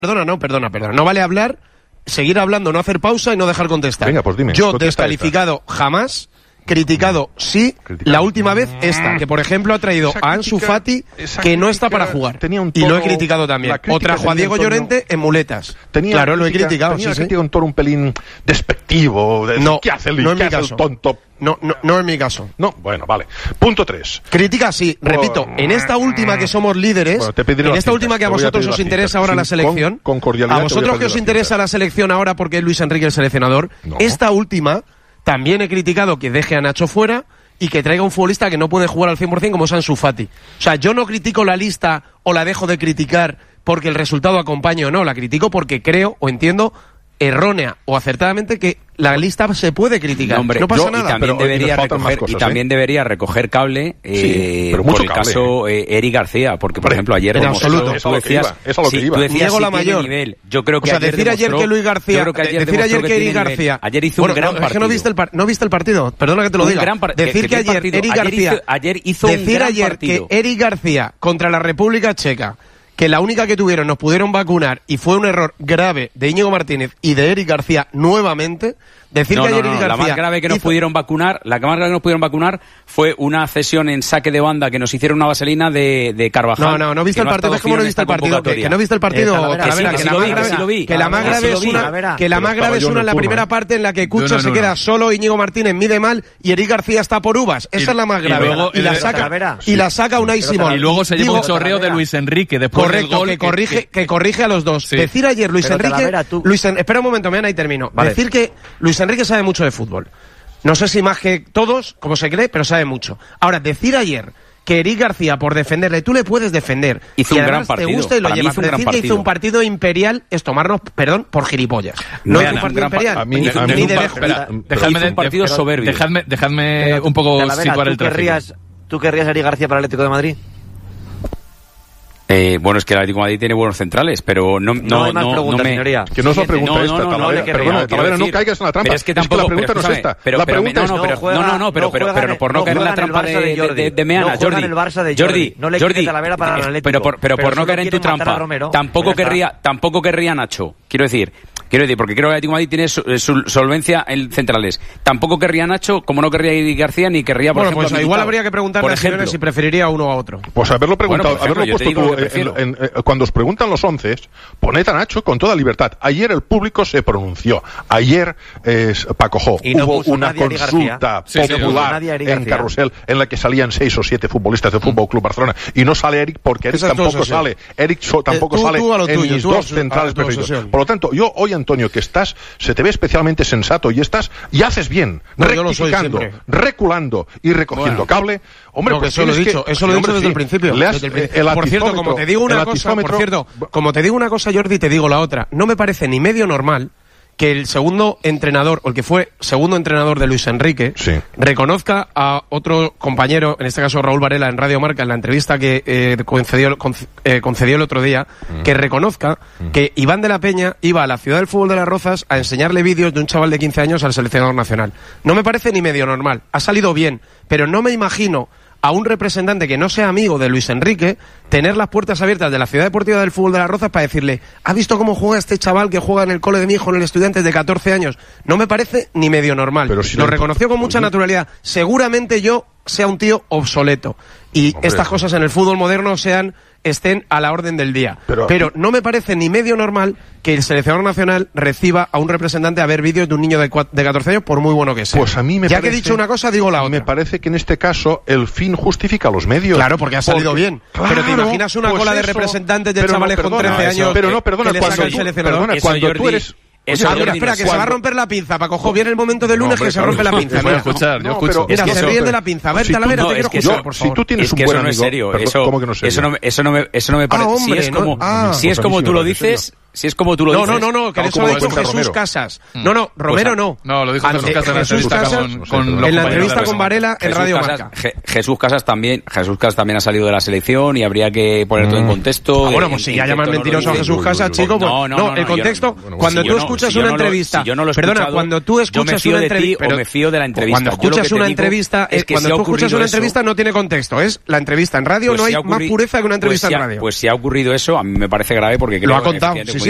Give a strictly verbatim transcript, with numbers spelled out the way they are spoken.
Perdona, no, perdona, perdona. No vale hablar, seguir hablando, no hacer pausa y no dejar contestar. Venga, pues dime. Yo descalificado esta. jamás, criticado sí, criticado. La última vez esta, que por ejemplo ha traído esa a Ansu Fati, que no está para jugar. Tenía un tono, y lo he criticado también. Otra Juan Diego tono, Llorente en muletas. Tenía claro, lo he criticado. Tenía sí, crítica un tono un pelín despectivo. De, no, ¿qué hace el, no ¿qué en mi hace caso. el tonto? No, no, no es mi caso. No, bueno, vale. Punto tres. Crítica sí, Por... repito, en esta última que somos líderes, bueno, en esta última que a vosotros os interesa ahora la selección, con, con a vosotros que os interesa la selección ahora porque es Luis Enrique el seleccionador, no. Esta última también he criticado que deje a Nacho fuera y que traiga un futbolista que no puede jugar al cien por cien como es Ansu Fati. O sea, yo no critico la lista o la dejo de criticar porque el resultado acompañe o no, la critico porque creo o entiendo errónea o acertadamente que la lista se puede criticar. No, hombre, no pasa yo, nada. Y también, pero debería, recoger, cosas, y también ¿eh? debería recoger cable eh, sí, pero mucho por el cable, caso eh, Eric García, porque por Hombre, ejemplo ayer en absoluto, tú decías, eso lo que sí, iba. tú decías Diego si la mayor. Nivel. Yo creo que o sea, ayer decir ayer demostró, que Luis García, que ayer decir ayer que, que Eric García, ayer hizo bueno, un gran no, partido. Es que no viste el par, no viste el partido, perdona que te lo un diga. Gran par- decir que, que, que ayer partido. Eric ayer García, hizo, ayer hizo decir un gran ayer partido. que Eric García contra la República Checa, que la única que tuvieron nos pudieron vacunar y fue un error grave de Íñigo Martínez y de Eric García nuevamente. Decir no, que ayer no, no, Eric García la más grave que nos hizo... pudieron vacunar, la que más grave que nos pudieron vacunar fue una cesión en saque de banda que nos hicieron una vaselina de, de Carvajal. No, no, no viste el partido, es como no viste el partido, que, que no viste el partido, eh, Talavera, que, que, que, que la más grave es una, que la más grave es una en la primera parte en la que Cucho se queda solo, Íñigo Martínez mide mal y Eric García está por uvas. Esa es la más grave. Y la saca y la saca Unai Simón. Y luego se lleva un chorreo de Luis Enrique después del gol. Correcto, que corrige que corrige a los dos. Decir ayer Luis Enrique, Luis espera un momento, Meana, y termino. Decir que Luis Enrique sabe mucho de fútbol. No sé si más que todos, como se cree, pero sabe mucho. Ahora, decir ayer que Eric García, por defenderle, tú le puedes defender. Hizo y un además gran partido. Te gusta y lo llevas. Pero decir que hizo un partido imperial es tomarnos, perdón, por gilipollas. No es un partido imperial. A mí, ni, a mí, ni de pa, lejos. Espera, pero, dejadme de, de, partido pero, soberbio. Dejadme, dejadme pero, un poco Talavera, situar el tráfico. Querrías, ¿Tú querrías a Eric García para el Atlético de Madrid? Eh, bueno, es que el Atlético de Madrid tiene buenos centrales, pero no, no, no hay más no, preguntas, no me... señoría. Que no es la pregunta no, esta, no, no, Talavera. no, Perdona, no, Talavera, no decir, caigas en la trampa. Pero es que tampoco, es que la pregunta pero, no es esta. Pero, la pero, pregunta no, es... no, pero, no, no, no, pero, no pero, pero por no, no caer en la trampa de, de, Jordi, de, de Meana, no Jordi. el Barça de Jordi, Jordi, no le Jordi, Talavera para el Atlético, pero por, pero por no caer en tu trampa, tampoco querría, tampoco querría Nacho, quiero decir... Quiero decir, porque creo que el Atlético de Madrid tiene su, su solvencia en centrales. Tampoco querría Nacho, como no querría Eric García, ni querría, por bueno, ejemplo... Pues igual habría que preguntarle a señores si preferiría a uno o a otro. Pues haberlo preguntado, bueno, ejemplo, haberlo puesto tú... En, en, en, cuando os preguntan los once, poned a Nacho con toda libertad. Ayer el público se pronunció. Ayer eh, Paco Jo, no hubo una consulta sí, popular sí, en Carrusel en la que salían seis o siete futbolistas del Fútbol Club Barcelona. Y no sale Eric porque Eric Esas tampoco sale. Eric so, tampoco tú, sale tú en tuyo, mis tú dos a, centrales a preferidos. Por lo tanto, yo hoy, Antonio, que estás... se te ve especialmente sensato y estás y haces bien, no, rectificando, reculando y recogiendo bueno, cable. Hombre, no, pues eso lo he dicho, que, eso lo he dicho desde sí, el principio. Has, desde el principio. El por cierto, como te digo una cosa, por cierto, como te digo una cosa, Jordi, te digo la otra. No me parece ni medio normal que el segundo entrenador, o el que fue segundo entrenador de Luis Enrique, sí, reconozca a otro compañero, en este caso Raúl Varela, en Radio Marca, en la entrevista que eh, concedió, con, eh, concedió el otro día, mm. que reconozca mm. que Iván de la Peña iba a la Ciudad del Fútbol de las Rozas a enseñarle vídeos de un chaval de quince años al seleccionador nacional. No me parece ni medio normal. Ha salido bien, pero no me imagino a un representante que no sea amigo de Luis Enrique tener las puertas abiertas de la Ciudad Deportiva del Fútbol de las Rozas para decirle, ¿ha visto cómo juega este chaval que juega en el cole de mi hijo, en el Estudiantes, de catorce años? No me parece ni medio normal. Pero si lo lo reconoció con mucha naturalidad. Seguramente yo sea un tío obsoleto y Hombre. estas cosas en el fútbol moderno sean estén a la orden del día. Pero, Pero no me parece ni medio normal que el seleccionador nacional reciba a un representante a ver vídeos de un niño de, de catorce años, por muy bueno que sea. Pues a mí me ya parece, que he dicho una cosa, digo la otra. Me parece que en este caso el fin justifica los medios. Claro, porque ha salido porque, bien. Claro, pero te imaginas una pues cola eso, de representantes de pero chavales no, perdona, con trece años. Pero no, perdona, que cuando, el tú, perdona, eso, cuando tú eres... Eso, ah, mira, espera, que cuando... se va a romper la pinza. Para cojo bien el momento del lunes no, que se rompe la pinza. Voy a escuchar, yo escucho. Mira, es se ríen de la pinza. A ver, si Talavera, no, te quiero escuchar, yo, por favor. Si tú tienes es un que buen eso no amigo, es serio. perdón, eso, ¿cómo que no es serio? Eso no, eso no me, eso no me parece. Ah, hombre, si es no, como, ah, si es pues como tú lo dices. Si es como tú lo no, dices. No, no, no, que eso lo ha dicho Jesús Casas. No, no, Romero no. No, lo dijo Jesús Casas en la entrevista con, con en la entrevista con Varela en Radio Marca. Jesús Casas también, Jesús Casas también ha salido de la selección y habría que poner todo en contexto. Ah, bueno, pues si ya llaman mentiroso a Jesús Casas, chico, no, no, el contexto, cuando tú escuchas una entrevista, perdona, cuando tú escuchas una entrevista, o me fío de la entrevista. Cuando escuchas una entrevista, cuando tú escuchas una entrevista no tiene contexto, es la entrevista en radio, no hay más pureza que una entrevista en radio. Pues si ha ocurrido eso, a mí me parece grave porque lo ha contado, sí,